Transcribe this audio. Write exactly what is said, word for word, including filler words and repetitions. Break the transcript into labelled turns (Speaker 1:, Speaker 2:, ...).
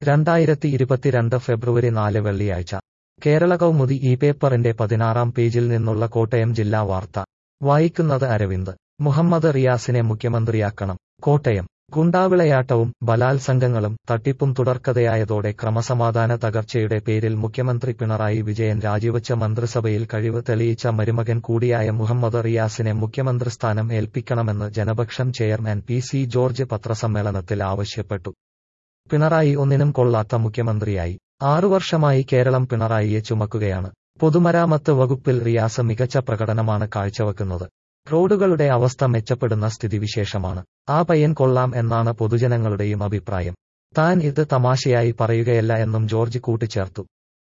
Speaker 1: രണ്ടായിരത്തി ഇരുപത്തിരണ്ട് ഫെബ്രുവരി നാല് വെള്ളിയാഴ്ച കേരള കൗമുദി ഈ പേപ്പറിന്റെ പതിനാറാം പേജിൽ നിന്നുള്ള കോട്ടയം ജില്ലാ വാർത്ത വായിക്കുന്നത് അരവിന്ദ്. മുഹമ്മദ് റിയാസിനെ മുഖ്യമന്ത്രിയാക്കണം. കോട്ടയം. ഗുണ്ടാവിളയാട്ടവും ബലാത്സംഗങ്ങളും തട്ടിപ്പും തുടർക്കഥയായതോടെ ക്രമസമാധാന തകർച്ചയുടെ പേരിൽ മുഖ്യമന്ത്രി പിണറായി വിജയൻ രാജിവച്ച മന്ത്രിസഭയിൽ കഴിവ് തെളിയിച്ച മരുമകൻ കൂടിയായ മുഹമ്മദ് റിയാസിനെ മുഖ്യമന്ത്രിസ്ഥാനം ഏൽപ്പിക്കണമെന്ന് ജനപക്ഷം ചെയർമാൻ പി സി ജോർജ് പത്രസമ്മേളനത്തിൽ ആവശ്യപ്പെട്ടു. പിണറായി ഒന്നിനും കൊള്ളാത്ത മുഖ്യമന്ത്രിയായി. ആറു വർഷമായി കേരളം പിണറായിയെ ചുമക്കുകയാണ്. പൊതുമരാമത്ത് വകുപ്പിൽ റിയാസ് മികച്ച പ്രകടനമാണ് കാഴ്ചവെക്കുന്നത്. റോഡുകളുടെ അവസ്ഥ മെച്ചപ്പെടുന്ന സ്ഥിതിവിശേഷമാണ്. ആ പയ്യൻ കൊള്ളാം എന്നാണ് പൊതുജനങ്ങളുടെയും അഭിപ്രായം. താൻ ഇത് തമാശയായി പറയുകയല്ല എന്നും ജോർജ് കൂട്ടിച്ചേർത്തു.